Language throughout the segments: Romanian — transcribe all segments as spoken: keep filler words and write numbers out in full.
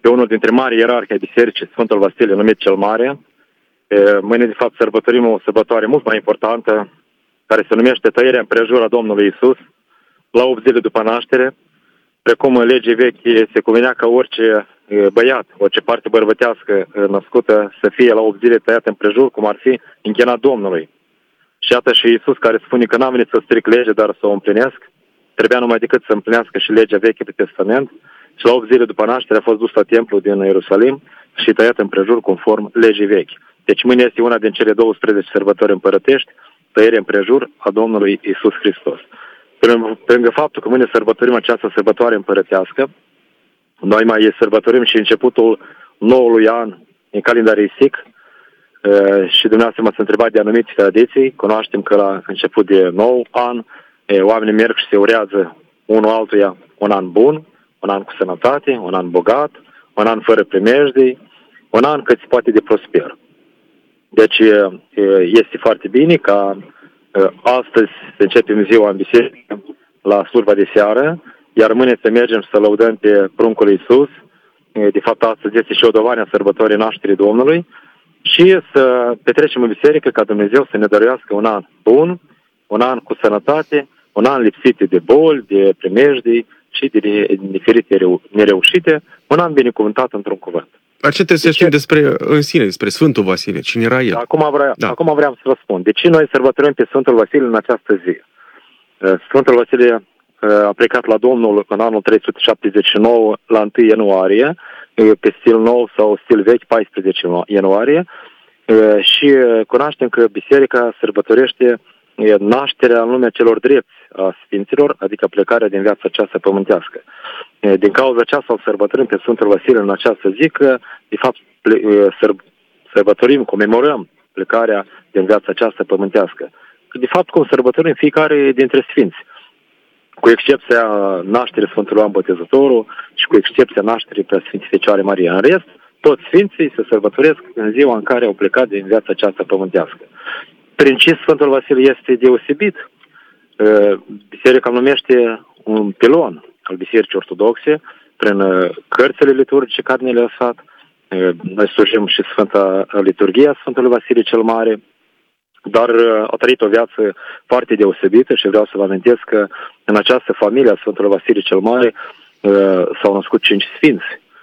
pe unul dintre mari ierarhi ai bisericii, Sfântul Vasile, numit cel Mare. Mâine, de fapt, sărbătorim o sărbătoare mult mai importantă, care se numește Tăierea împrejur a Domnului Iisus, la opt zile după naștere. Precum în legii vechi se cuvenea ca orice băiat, orice parte bărbătească născută să fie la opt zile tăiat împrejur, cum ar fi închinat Domnului. Și iată și Iisus, care spune că n-a venit să stric lege, dar să o împlinesc, trebuia numai decât să împlinească și legea veche pe Testament. Și la opt zile după naștere a fost dus la templu din Ierusalim și tăiat împrejur conform legii vechi. Deci mâine este una din cele douăsprezece sărbători împărătești, tăiere împrejur a Domnului Iisus Hristos. Pe lângă faptul că mâine sărbătorim această sărbătoare împărătească, noi mai sărbătorim și începutul noului an în calendaristic și dumneavoastră m-ați întrebat de anumite tradiții. Cunoaștem că la început de nou an oamenii merg și se urează unul altuia un an bun, un an cu sănătate, un an bogat, un an fără primejdii, un an cât se poate de prosper. Deci este foarte bine ca astăzi să începem ziua în biserică la slujba de seară, iar mâine să mergem să lăudăm pe pruncul Iisus. De fapt, astăzi este și o dovadă a sărbătorii nașterii Domnului și să petrecem în biserică ca Dumnezeu să ne dăruiască un an bun, un an cu sănătate, un an lipsit de boli, de primejdii și de diferite nereușite, un an binecuvântat într-un cuvânt. Dar ce trebuie să știm despre în sine, despre Sfântul Vasile? Cine era el? Acum vreau, da. acum vreau să vă spun. De ce noi sărbătorim pe Sfântul Vasile în această zi? Sfântul Vasile a plecat la Domnul în anul trei sute șaptezeci și nouă, la întâi ianuarie, pe stil nou sau stil vechi, paisprezece ianuarie, și cunoaștem că biserica sărbătorește nașterea în lumea celor drepți a Sfinților, adică plecarea din viața aceasta pământească. Din cauza aceasta o sărbătorim pe Sfântul Vasile în această zi, că de fapt sărbătorim, comemorăm plecarea din viața aceasta pământească. De fapt, cum sărbătorim fiecare dintre Sfinți, cu excepția nașterii Sfântului Ioan Botezătorul și cu excepția nașterii Preasfintei Fecioare Maria. În rest, toți Sfinții se sărbătoresc în ziua în care au plecat din viața aceasta pământească. Prin ce Sfântul Vasile este deosebit? Biserica îl numește un pilon al Bisericii Ortodoxe, prin cărțile liturgice care ne le-a lăsat. Noi slujim și Sfânta Liturghie a Sfântului Vasile cel Mare, dar a trăit o viață foarte deosebită și vreau să vă amintesc că în această familie a Sfântului Vasile cel Mare s-au născut cinci sfinți.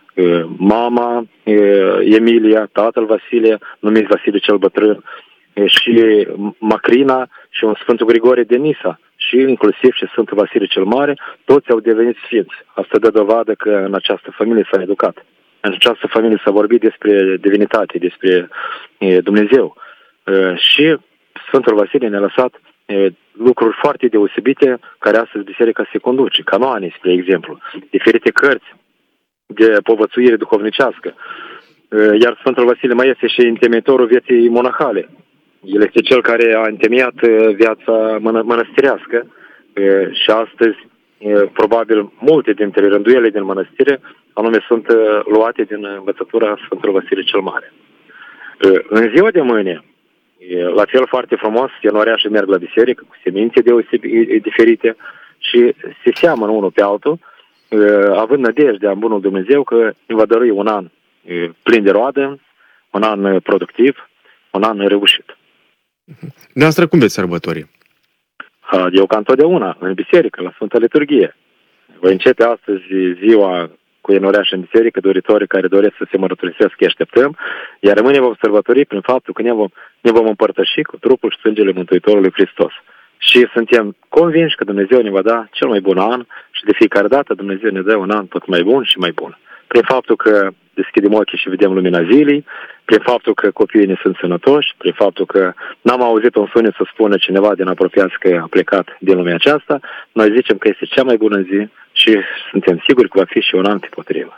Mama Emilia, tatăl Vasile, numit Vasile cel Bătrân, și Macrina și un Sfântul Grigore de Nisa și inclusiv și Sfântul Vasile cel Mare, toți au devenit sfinți. Asta dă dovadă că în această familie s-a educat. În această familie s-a vorbit despre divinitate, despre Dumnezeu. Și Sfântul Vasile ne-a lăsat lucruri foarte deosebite care astăzi biserica se conduce, canoane, spre exemplu, diferite cărți de povățuire duhovnicească. Iar Sfântul Vasile mai este și întemeitorul vieții monahale. El este cel care a întemeiat viața mănăstirească și astăzi, probabil, multe dintre rânduiele din mănăstire, anume, sunt luate din învățătura Sfântului Vasile cel Mare. În ziua de mâine, la fel foarte frumos, ianuariașii merg la biserică cu semințe deosebite diferite și se seamănă unul pe altul, având nădejdea în bunul Dumnezeu că îi va dărui un an plin de roadă, un an productiv, un an reușit. Dumneavoastră cum veți sărbători? Eu ca întotdeauna, în biserică, la Sfânta Liturghie. Voi începe astăzi ziua cu ianuariași în biserică, doritorii care doresc să se mărturisiască, îi așteptăm, iar mâine vom sărbători prin faptul că ne vom, ne vom împărtăși cu trupul și sângele Mântuitorului Hristos. Și suntem convinși că Dumnezeu ne va da cel mai bun an și de fiecare dată Dumnezeu ne dă un an tot mai bun și mai bun. Prin faptul că deschidem ochii și vedem lumina zilei, prin faptul că copiii ne sunt sănătoși, prin faptul că n-am auzit un sunet să spună cineva din apropiați că a plecat din lumea aceasta, noi zicem că este cea mai bună zi și suntem siguri că va fi și un an potrivă.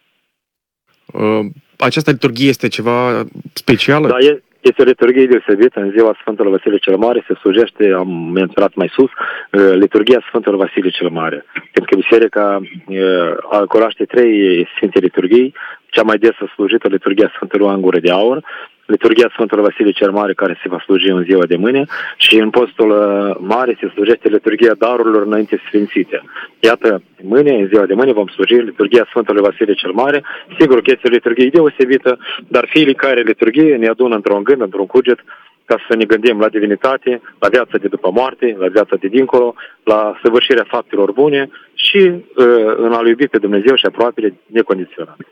Uh, această liturghie este ceva specială? Da, e, este o liturghie deosebită. În ziua Sfântului Vasile cel Mare se slujește, am menționat mai sus, liturghia Sfântului Vasile cel Mare. Pentru că biserica cunoaște trei sfinte liturghii, cea mai des slujită liturghia Sfântului Ioan Gură de Aur, liturghia Sfântului Vasile cel Mare, care se va sluji în ziua de mâine, și în postul mare se slujește liturghia darurilor înainte sfințite. Iată, mâine, în ziua de mâine, vom sluji liturghia Sfântului Vasile cel Mare. Sigur că este o liturghie deosebită, dar fiecare liturghie ne adună într-un gând, într-un cuget, ca să ne gândim la divinitate, la viața de după moarte, la viața de dincolo, la săvârșirea faptelor bune și uh, în a-L iubi pe Dumnezeu și aproapele necondiționat.